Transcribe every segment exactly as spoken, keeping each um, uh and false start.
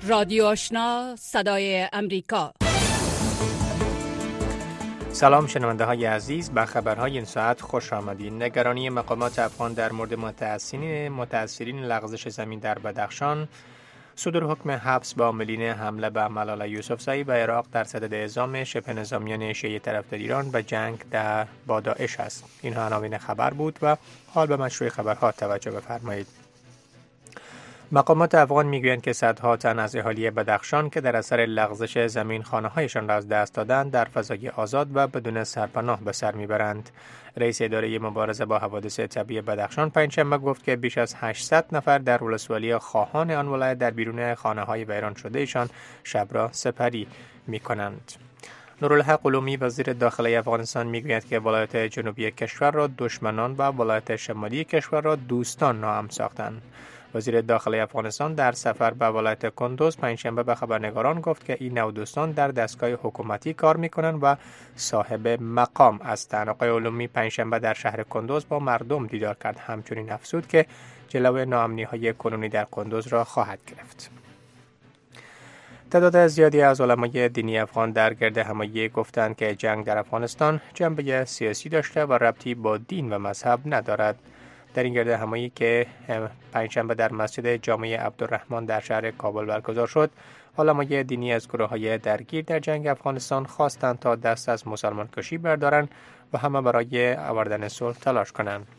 رادیو آشنا صدای امریکا. سلام شنونده های عزیز، به خبرهای این ساعت خوش آمدید. نگرانی مقامات افغان در مورد متأثرین متأثرین لغزش زمین در بدخشان، صدور حکم حبس با عاملین حمله به ملاله یوسفزئی و عراق در صدد اعزام شبه نظامیان شیعه طرفدار ایران به جنگ در با داعش است. اینها عناوین خبر بود و حال به مشروع خبرها توجه بفرمایید. مقامات افغان میگویند که صدها تن از اهالی بدخشان که در اثر لغزش زمین خانه‌هایشان را از دست دادند در فضای آزاد و بدون سرپناه به سر میبرند. رئیس اداره مبارزه با حوادث طبیعی بدخشان پنجشنبه گفت که بیش از هشتصد نفر در ولسوالی خواهان آن ولایت در بیرون خانه‌های ویران شده ایشان شب را سپری میکنند. نورالحق علومی وزیر داخلی افغانستان میگوید که ولایت جنوبی کشور را دشمنان و ولایت شمالی کشور را دوستان نام ساختند. وزیر داخلی افغانستان در سفر به ولایت کندوز پنجشنبه به خبرنگاران گفت که این نوع دوستان در دستگاه حکومتی کار میکنند و صاحب مقام هستند. آقای علومی پنجشنبه در شهر کندوز با مردم دیدار کرد، همچنین افزود که جلوی ناامنی‌های کنونی در کندوز را خواهد گرفت. تعداد زیادی از علمای دینی افغان در گرد همایی گفتند که جنگ در افغانستان جنبه سیاسی داشته و ربطی با دین و مذهب ندارد. در این گرد همایی که پنجشنبه در مسجد جامع عبدالرحمن در شهر کابل برگزار شد، علمای دینی از گروه‌های درگیر در جنگ افغانستان خواستند تا دست از مسلمان کشی بردارند و همه برای آوردن صلح تلاش کنند.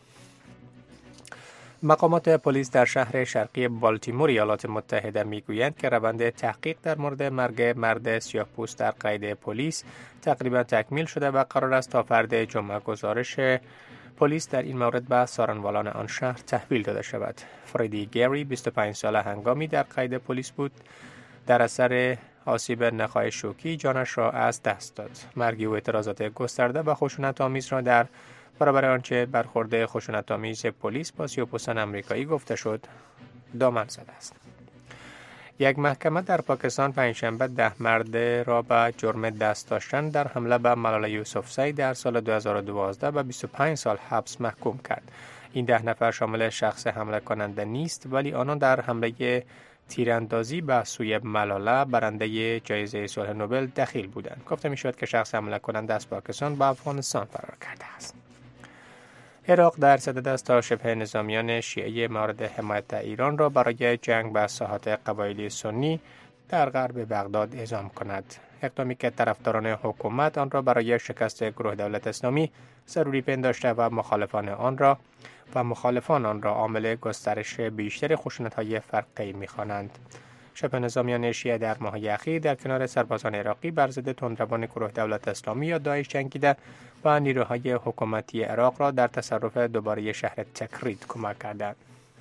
مقامات پلیس در شهر شرقی بالتیمور ایالات متحده میگویند که روند تحقیق در مورد مرگ مرد سیاه‌پوست در قید پلیس تقریبا تکمیل شده و قرار است تا فردا جمعه گزارش پلیس در این مورد به سارنوالان آن شهر تحویل داده شود. فردی گری بیست و پنج ساله هنگامی در قید پلیس بود در اثر آسیب نخاع شوکی جانش را از دست داد. مرگ او اعتراضات گسترده و خشونت آمیز را در برابر آنچه برخورد خشونت آمیز پلیس با سیاه‌پوستان آمریکایی گفته شد دامن زده است. یک محکمه در پاکستان پنجشنبه ده مرد را به جرم دست داشتن در حمله به ملاله یوسفزئی در سال دو هزار و دوازده و بیست و پنج سال حبس محکوم کرد. این ده نفر شامل شخص حمله کننده نیست، ولی آنان در حمله تیراندازی به سوی ملاله برنده جایزه صلح نوبل دخیل بودند. گفته می شود که شخص حمله کننده از پاکستان به افغانستان فرار کرده است. عراق در صدد است تا شبه نظامیان شیعه مورد حمایت ایران را برای جنگ به ساحات قبایلی سنی در غرب بغداد اعزام کند. اقدامی که طرفداران حکومت آن را برای شکست گروه دولت اسلامی ضروری پنداشته و مخالفان آن را و مخالفان آن را عامل گسترش بیشتر خشونت‌های فرقه‌ای می‌خوانند. شبه نظامیان شیعه در ماه‌های اخیر در کنار سربازان عراقی بر ضد تندروان گروه دولت اسلامی یا داعش جنگیده و نیروهای حکومتی عراق را در تصرف دوباره شهر تکرید کمک کردند.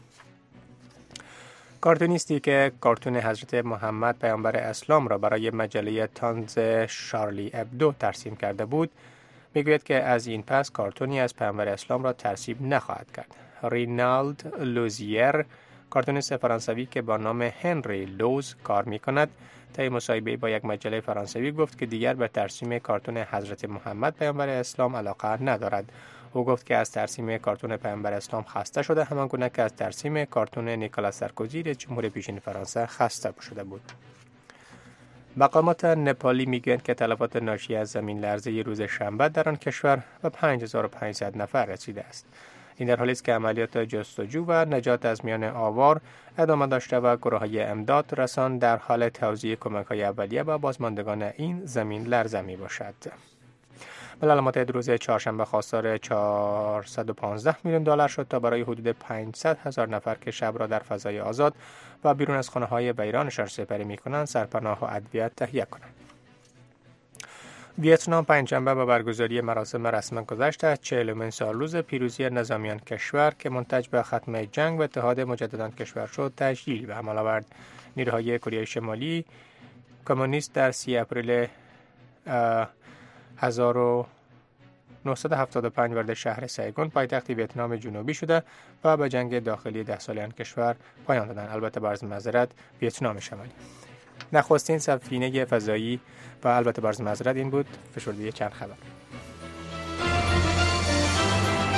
کارتونیستی که کارتون حضرت محمد پیامبر اسلام را برای مجله تانز شارلی ابدو ترسیم کرده بود، میگوید که از این پس کارتونی از پیامبر اسلام را ترسیم نخواهد کرد. رینالد لوزیر، کارتونیست فرانسوی که با نام هنری لوز کار می کند، طی مصاحبه با یک مجله فرانسوی گفت که دیگر به ترسیم کارتون حضرت محمد پیامبر اسلام علاقه ندارد. او گفت که از ترسیم کارتون پیامبر اسلام خسته شده، همان گونه که از ترسیم کارتون نیکولاس سارکوزی رئیس جمهور پیشین فرانسه خسته شده بود. مقامات نپالی میگویند که تلفات ناشی از زمین لرزه روز شنبه در آن کشور به پنج هزار و پانصد نفر رسیده است. این در حالی است که عملیات جستجو و نجات از میان آوار ادامه داشته و گروه‌های امداد رسان در حال توزیع کمک‌های اولیه به بازماندگان این زمین لرزه می باشد. ملل متحد روز چهارشنبه خواستار چهارصد و پانزده میلیون دلار شد تا برای حدود پانصد هزار نفر که شب را در فضای آزاد و بیرون از خانه‌های ویرانشان سپری می‌کنند سرپناه و ادویه تهیه کنند. ویتنام پنجشنبه با برگزاری مراسم رسمی گذشت از چهلمین سالروز پیروزی نظامیان کشور که منتج به ختم جنگ و اتحاد مجددان کشور شد تجلیل به عمل آورد. نیروهای کره شمالی کمونیست در سی اپریل هزار و نهصد و هفتاد و پنج وارد شهر سایگون پایتخت ویتنام جنوبی شده و به جنگ داخلی ده ساله آن کشور پایان دادند. البته با عرض معذرت ویتنام شمالی. نخستین سفینه فضایی و البته با عرض معذرت این بود فشرده چند خبر.